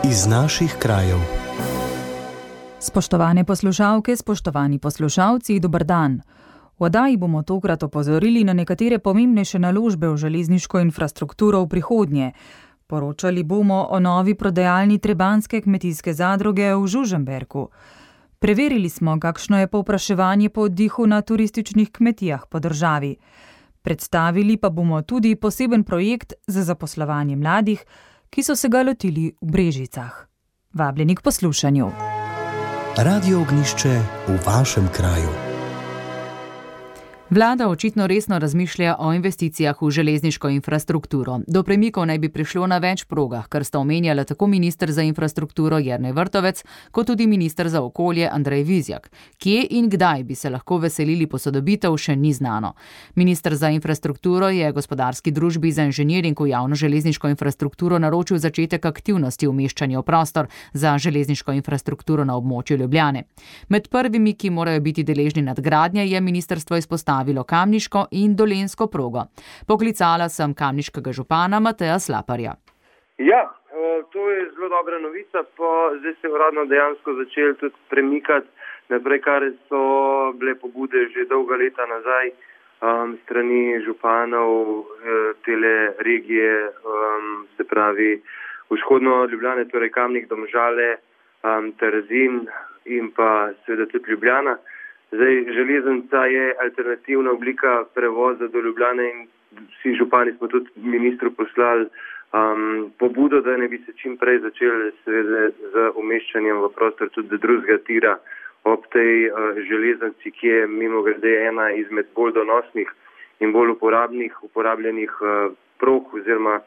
iz naših krajev. Spoštovane poslušalke, spoštovani poslušalci, dober dan. V oddaji bomo tokrat opozorili na nekatere pomembnejše naložbe v železniško infrastrukturo v prihodnje. Poročali bomo o novi prodajalni Trebanjske kmetijske zadruge v Žužemberku. Preverili smo, kakšno je povpraševanje po oddihu na turističnih kmetijah po državi. Predstavili pa bomo tudi poseben projekt za zaposlovanje mladih, ki so se ga lotili v Brežicah. Vabljeni k poslušanju. Radio Ognjišče v vašem kraju. Vlada očitno resno razmišlja o investicijah v železniško infrastrukturo. Do premikov naj bi prišlo na več progah, kar sta omenjala tako minister za infrastrukturo Jernej Vrtovec, kot tudi minister za okolje Andrej Vizjak. Kje in kdaj bi se lahko veselili posodobitev, še ni znano. Minister za infrastrukturo je gospodarski družbi za inženiring v javno železniško infrastrukturo naročil začetek aktivnosti umeščanja v prostor za železniško infrastrukturo na območju Ljubljane. Med prvimi, ki morajo biti deležni nadgradnje, je ministrstvo izpostavilo kamniško in dolenjsko progo. Poklicala sem kamniškega župana Mateja Slaparja. Ja, to je zelo dobra novica, zdaj se je uradno dejansko začeli tudi premikati naprej, kar so bile pobude že dolga leta nazaj strani županov tele regije, se pravi vzhodno Ljubljane, torej Kamnik, Domžale, Trzin in pa seveda tudi Ljubljana. Zdaj, železnica je alternativna oblika prevoza do Ljubljane in vsi župani smo tudi ministru poslali pobudo, da ne bi se čim prej začeli z umeščanjem v prostor tudi drugega tira ob tej železnici, ki je mimogrede ena izmed bolj donosnih in bolj uporabljenih prog, oziroma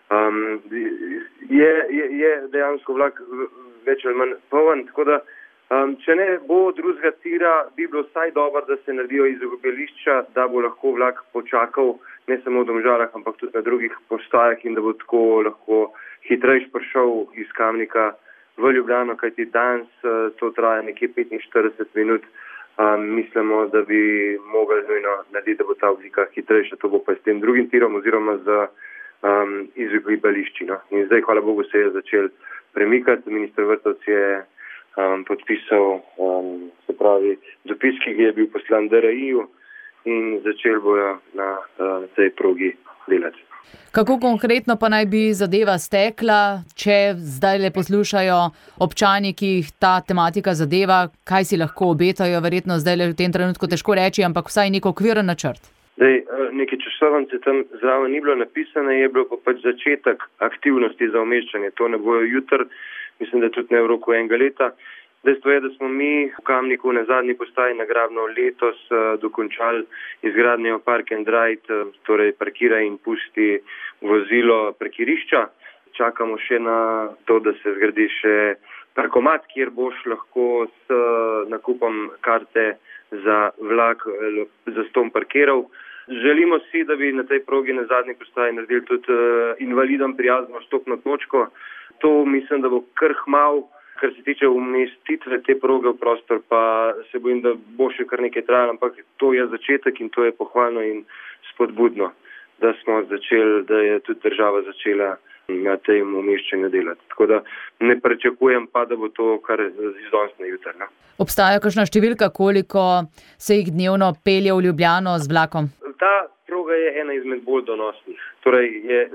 je dejansko vlak več ali manj poln, tako da če ne bo drugega tira, bi bilo vsaj dobro, da se naredijo izogibališča, da bo lahko vlak počakal ne samo v Domžalah, ampak tudi na drugih postajah in da bo tako lahko hitrejš prišel iz Kamnika v Ljubljano, kajti danes to traja nekje 45 minut. Mislimo, da bi mogli nujno narediti, da bo ta oblika hitrejša, to bo pa s tem drugim tirom oziroma z izogibališči. No. In zdaj, hvala Bogu, se je začel premikati. Minister Vrtovec je podpisal se pravi dopis, ki je bil poslan DRI-ju in začel bojo na tej progi delati. Kako konkretno pa naj bi zadeva stekla, če zdaj le poslušajo občani, ki jih ta tematika zadeva, kaj si lahko obetajo, verjetno zdaj le v tem trenutku težko reči, ampak vsaj nek okviren načrt? Zdaj, neke časovnice tam zraven ni bilo napisane, je bilo pa pač začetek aktivnosti za umeščanje. To ne bojo jutri, mislim, da tudi ne v roku enega leta. Dejstvo je, da smo mi v Kamniku na zadnji postaji na Grabno letos dokončali izgradnjo park and ride, torej parkiraj in pusti vozilo parkirišča. Čakamo še na to, da se zgradi še parkomat, kjer boš lahko s nakupom karte za vlak zastonj parkiral. Želimo si, da bi na tej progi na zadnji postaji naredili tudi invalidom prijazno vstopno točko. To mislim, da bo kar hmal. Kar se tiče umestitve te proge v prostor, pa se bojim, da bo še kar nekaj trajalo, ampak to je začetek in to je pohvalno in spodbudno, da smo začeli, da je tudi država začela na tem umeščanju delati. Tako da ne pričakujem pa, da bo to kar iz danes na jutri. No. Obstaja kakšna številka, koliko se jih dnevno pelje v Ljubljano z vlakom? Ta proga je ena izmed bolj donosnih. Torej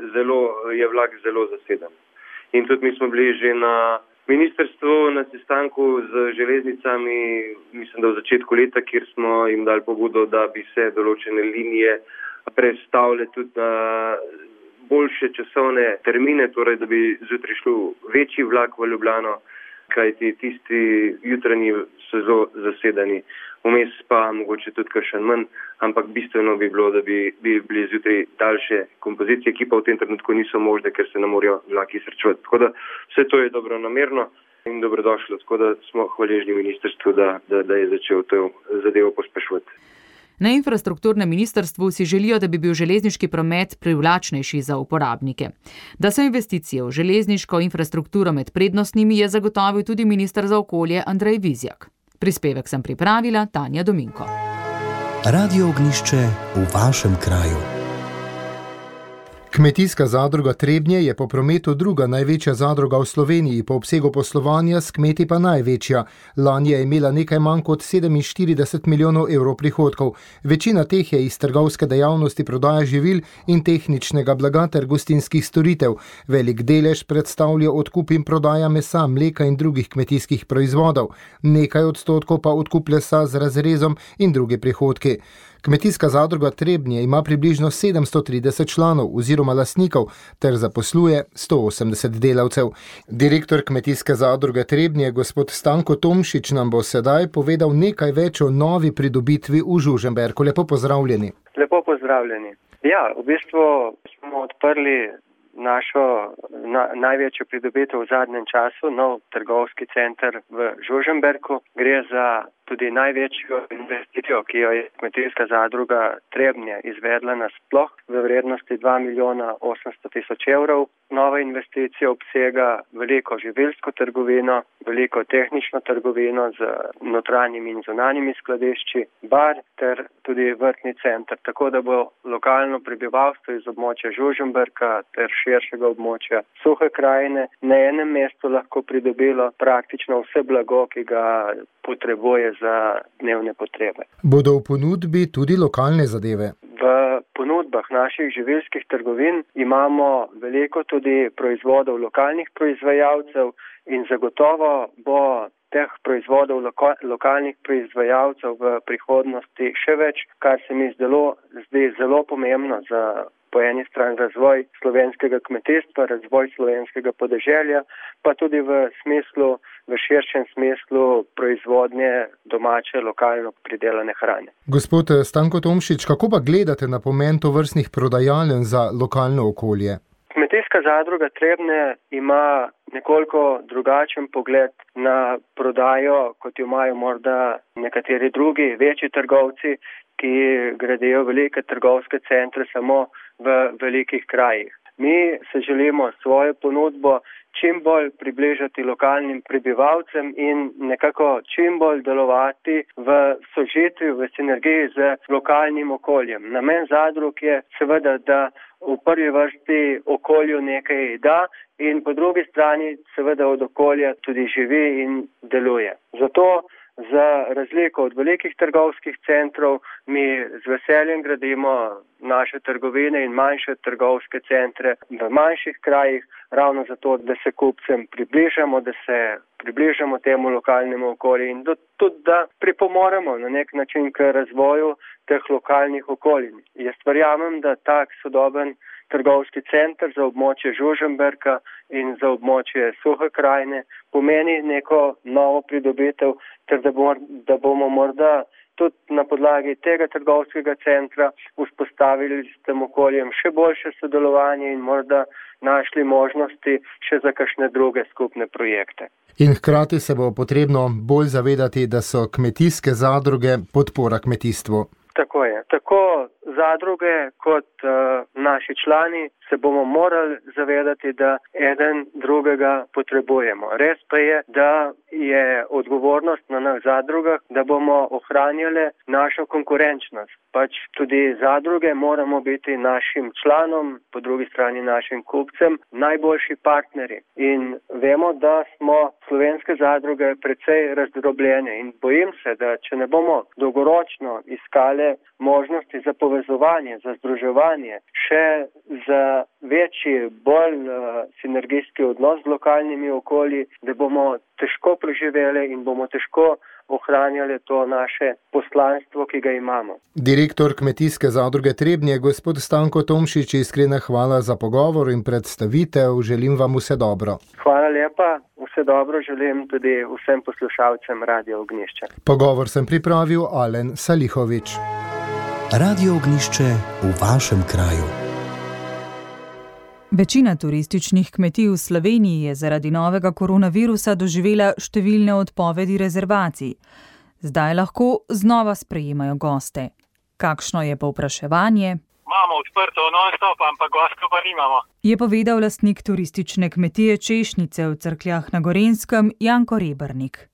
je vlak zelo zaseden. In tudi mi smo bili že na ministrstvu na sestanku z železnicami, mislim, da v začetku leta, kjer smo jim dali pobudo, da bi se določene linije prestavile tudi na boljše časovne termine, torej da bi zjutraj šel večji vlak v Ljubljano, kajti tisti jutranji so zelo zasedeni. Vmes pa mogoče tudi kakšen manj, ampak bistveno bi bilo, da bi bili zjutraj daljše kompozicije, ki pa v tem trenutku niso možne, ker se ne morajo vlaki srečevati. Tako da vse to je dobronamerno in dobrodošlo, tako da smo hvaležni ministrstvu, da je začel to zadevo pospeševati. Na infrastrukturnem ministrstvu si želijo, da bi bil železniški promet privlačnejši za uporabnike. Da so investicije v železniško infrastrukturo med prednostnimi, je zagotovil tudi minister za okolje Andrej Vizjak. Prispevek sem pripravila Tanja Dominko. Radio Ognjišče v vašem kraju. Kmetijska zadruga Trebnje je po prometu druga največja zadruga v Sloveniji, po obsegu poslovanja s kmeti pa največja. Lani je imela nekaj manj kot 47 milijonov evrov prihodkov. Večina teh je iz trgovske dejavnosti prodaja živil in tehničnega blaga ter gostinskih storitev. Velik delež predstavlja odkup in prodaja mesa, mleka in drugih kmetijskih proizvodov. Nekaj odstotkov pa odkup lesa z razrezom in druge prihodki. Kmetijska zadruga Trebnje ima približno 730 članov oziroma lastnikov ter zaposluje 180 delavcev. Direktor Kmetijske zadruge Trebnje, gospod Stanko Tomšič, nam bo sedaj povedal nekaj več o novi pridobitvi v Žužemberku. Lepo pozdravljeni. Lepo pozdravljeni. Ja, v bistvu smo odprli našo največjo pridobitev v zadnjem času, nov trgovski center v Žužemberku. Gre za tudi največjo investicijo, ki jo je Kmetijska zadruga Trebnje izvedla nasploh v vrednosti 2 milijona 800 tisoč evrov. Nova investicija obsega veliko živilsko trgovino, veliko tehnično trgovino z notranjimi in zunanjimi skladišči, bar ter tudi vrtni center, tako da bo lokalno prebivalstvo iz območja Žužemberka ter širšega območja Suhe krajine na enem mestu lahko pridobilo praktično vse blago, ki ga potrebuje za dnevne potrebe. Bodo v ponudbi tudi lokalne zadeve? V ponudbah naših živilskih trgovin imamo veliko tudi proizvodov lokalnih proizvajalcev in zagotovo bo teh proizvodov lokalnih proizvajalcev v prihodnosti še več, kar se mi zdi zelo pomembno za po eni strani razvoj slovenskega kmetijstva, razvoj slovenskega podeželja, pa tudi v širšem smislu proizvodnje domače, lokalno pridelane hrane. Gospod Stanko Tomšič, kako pa gledate na pomen tovrstnih prodajaln za lokalno okolje? Kmetijska zadruga Trebnje ima nekoliko drugačen pogled na prodajo, kot jo imajo morda nekateri drugi večji trgovci, ki gradijo velike trgovske centre samo v velikih krajih. Mi se želimo svojo ponudbo čim bolj približati lokalnim prebivalcem in nekako čim bolj delovati v sožitju, v sinergiji z lokalnim okoljem. Namen zadrug je seveda, da v prvi vrsti okolju nekaj da in po drugi strani seveda od okolja tudi živi in deluje. Zato za razliko od velikih trgovskih centrov mi z veseljem gradimo naše trgovine in manjše trgovske centre v manjših krajih, ravno zato, da se kupcem približamo temu lokalnemu okolju in tudi da pripomoremo na nek način k razvoju teh lokalnih okolij. Jaz verjamem, da tak sodoben trgovski center za območje Žužemberka in za območje Suhe krajine pomeni neko novo pridobitev, ter da bomo morda tudi na podlagi tega trgovskega centra vzpostavili s tem okoljem še boljše sodelovanje in morda našli možnosti še za kakšne druge skupne projekte. In hkrati se bo potrebno bolj zavedati, da so kmetijske zadruge podpora kmetijstvu. Tako je. Tako zadruge kot naši člani se bomo morali zavedati, da eden drugega potrebujemo. Res pa je, da je odgovornost na nas zadrugah, da bomo ohranjali našo konkurenčnost. Pač tudi zadruge moramo biti našim članom, po drugi strani našim kupcem, najboljši partnerji. In vemo, da smo slovenske zadruge precej razdrobljene in bojim se, da če ne bomo dolgoročno iskali možnosti za povezovanje, za združevanje, še za večji, bolj sinergijski odnos z lokalnimi okolji, da bomo težko preživeli in bomo težko ohranjali to naše poslanstvo, ki ga imamo. Direktor Kmetijske zadruge Trebnje, gospod Stanko Tomšič, iskrena hvala za pogovor in predstavitev. Želim vam vse dobro. Hvala lepa. Vse dobro želim tudi vsem poslušalcem Radio Ognjišče. Pogovor sem pripravil Alen Salihovič. Radio Ognjišče v vašem kraju. Večina turističnih kmetij v Sloveniji je zaradi novega koronavirusa doživela številne odpovedi rezervacij. Zdaj lahko znova sprejemajo goste. Kakšno je povpraševanje? Imamo odprto non-stop, ampak gostov pa nimamo. Je povedal lastnik turistične kmetije Češnice v Cerkljah na Gorenjskem Janko Rebernik.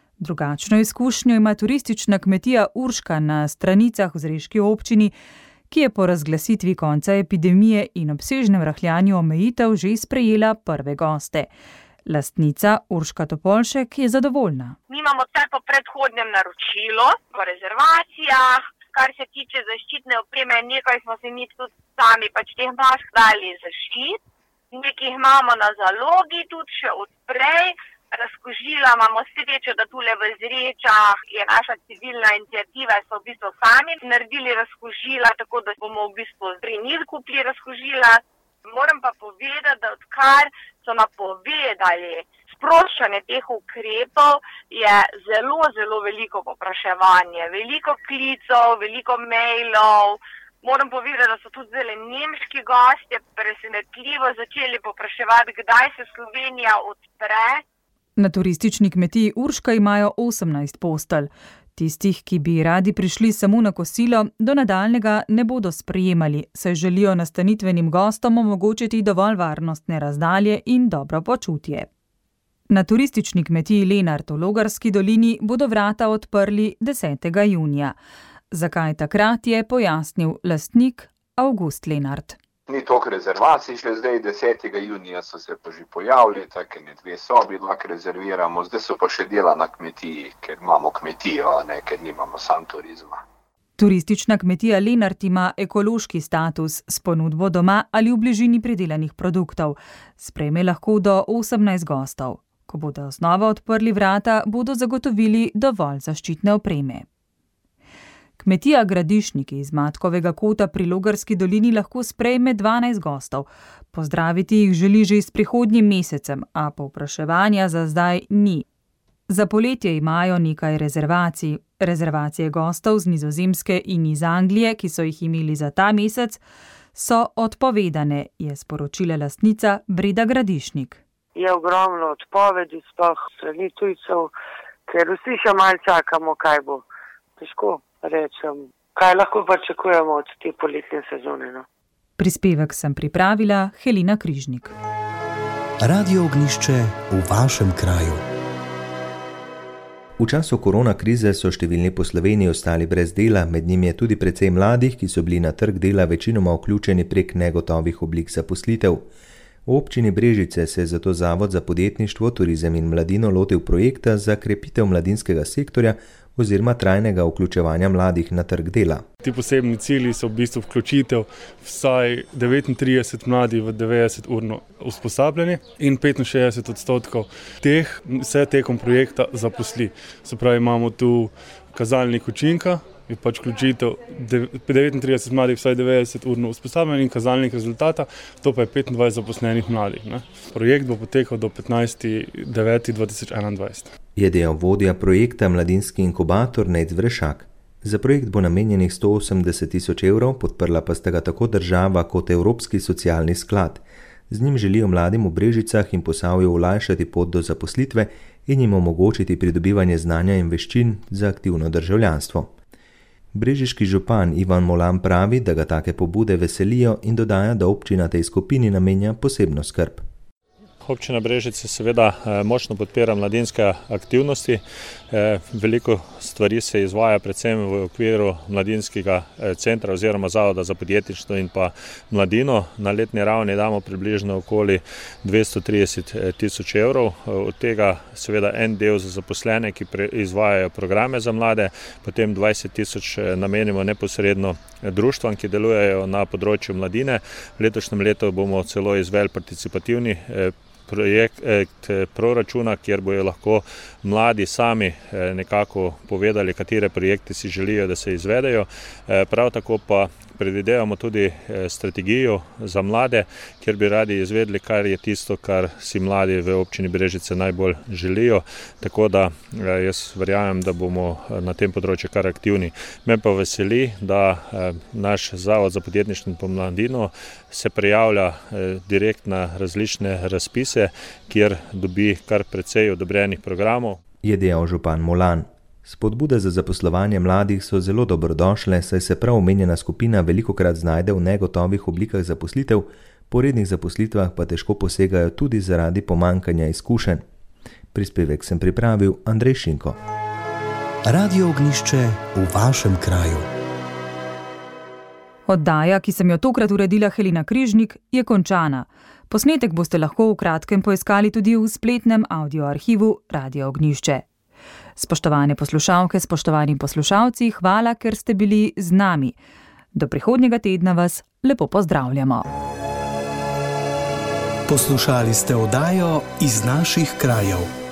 Drugačno izkušnjo ima turistična kmetija Urška na Stranicah v zreški občini, ki je po razglasitvi konca epidemije in obsežnem rahljanju omejitev že sprejela prve goste. Lastnica Urška Topolšek je zadovoljna. Mi imamo vse po predhodnem naročilu, po rezervacijah. Kar se tiče zaščitne opreme, nekaj smo se mi tudi sami teh mask dali zaščit. Nekaj imamo na zalogi tudi še odprej. Razkožila imamo srečo, da tule v Zrečah je naša civilna iniciativa, so v bistvu sami naredili razkožila, tako da bomo v bistvu pri njih kupili razkožila. Moram pa povedati, da odkar so napovedali sproščanje teh ukrepov, je zelo, zelo veliko povpraševanje, veliko klicov, veliko mailov. Moram povedati, da so tudi zelo nemški gostje presenetljivo začeli povpraševati, kdaj se Slovenija odpre. Na turistični kmetiji Urška imajo 18 postelj. Tistih, ki bi radi prišli samo na kosilo, do nadaljnega ne bodo sprejemali, saj želijo nastanitvenim gostom omogočiti dovolj varnostne razdalje in dobro počutje. Na turistični kmetiji Lenart v Logarski dolini bodo vrata odprli 10. junija. Zakaj takrat, je pojasnil lastnik Avgust Lenart. Ni toliko rezervacij, še zdaj 10. junija so se pa že pojavili, tako 2 sobi lahko rezerviramo, zdaj so pa še dela na kmetiji, ker imamo kmetijo, ker nimamo sam turizma. Turistična kmetija Lenart ima ekološki status s ponudbo doma ali v bližini pridelanih produktov. Sprejme lahko do 18 gostov. Ko bodo znova odprli vrata, bodo zagotovili dovolj zaščitne opreme. Kmetija Gradišniki iz Matkovega kota pri Logarski dolini lahko sprejme 12 gostov. Pozdraviti jih želi že s prihodnjim mesecem, a povpraševanja za zdaj ni. Za poletje imajo nekaj rezervacij. Rezervacije gostov z Nizozemske in iz Anglije, ki so jih imeli za ta mesec, so odpovedane, je sporočila lastnica Breda Gradišnik. Je ogromno odpovedi, sploh strani tujcev, ker vsi še malo čakamo, kaj bo. Težko rečem, kaj lahko pričakujemo od te poletne sezone. No? Prispevek sem pripravila Helena Križnik. Radio Ognjišče v vašem kraju. V času korona krize so številni po Sloveniji ostali brez dela, med njimi je tudi precej mladih, ki so bili na trg dela večinoma vključeni prek negotovih oblik zaposlitev. V občini Brežice se je zato Zavod za podjetništvo, turizem in mladino lotil projekta za krepitev mladinskega sektorja oziroma trajnega vključevanja mladih na trg dela. Ti posebni cilji so v bistvu vključitev vsaj 39 mladih v 90-urno usposabljanje in 65% teh vse tekom projekta zaposli. Se pravi, imamo tu kazalnik učinka, je vključitev 39 mladih vsaj 90-urno usposabljanje in kazalnik rezultata, to pa je 25 zaposlenih mladih. Projekt bo potekal do 15.9.2021. Je dejal vodja projekta Mladinski inkubator Nejc Vrešak. Za projekt bo namenjenih 180 000 evrov, podprla pa sta ga tako država kot Evropski socialni sklad. Z njim želijo mladim v Brežicah in Posavju olajšati pot do zaposlitve in jim omogočiti pridobivanje znanja in veščin za aktivno državljanstvo. Brežiški župan Ivan Molan pravi, da ga take pobude veselijo in dodaja, da občina tej skupini namenja posebno skrb. Občina Brežice seveda močno podpira mladinske aktivnosti. Veliko stvari se izvaja predvsem v okviru mladinskega centra oziroma Zavoda za podjetništvo in pa mladino. Na letni ravni damo približno okoli 230 000 evrov. Od tega seveda en del za zaposlene, ki izvajajo programe za mlade, potem 20 000 namenimo neposredno društvam, ki delujejo na področju mladine. V letošnjem letu bomo celo izvedli participativni projekt proračuna, kjer bojo lahko mladi sami nekako povedali, katere projekte si želijo, da se izvedejo. Prav tako pa predvidevamo tudi strategijo za mlade, kjer bi radi izvedli, kar je tisto, kar si mladi v občini Brežice najbolj želijo. Tako da jaz verjamem, da bomo na tem področju kar aktivni. Me pa veseli, da naš Zavod za podjetništvo in mladino se prijavlja direkt na različne razpise, kjer dobi kar precej odobrenih programov. Je dejal župan Molan. Spodbude za zaposlovanje mladih so zelo dobrodošle, saj se prav omenjena skupina velikokrat znajde v negotovih oblikah zaposlitev, po rednih zaposlitvah pa težko posegajo tudi zaradi pomanjkanja izkušenj. Prispevek sem pripravil Andrej Šinko. Radio Ognjišče v vašem kraju. Oddaja, ki sem jo tokrat uredila Helena Križnik, je končana. Posnetek boste lahko v kratkem poiskali tudi v spletnem audioarhivu Radio Ognjišče. Spoštovane poslušalke, spoštovani poslušalci, hvala, ker ste bili z nami. Do prihodnjega tedna vas lepo pozdravljamo. Poslušali ste oddajo Iz naših krajev.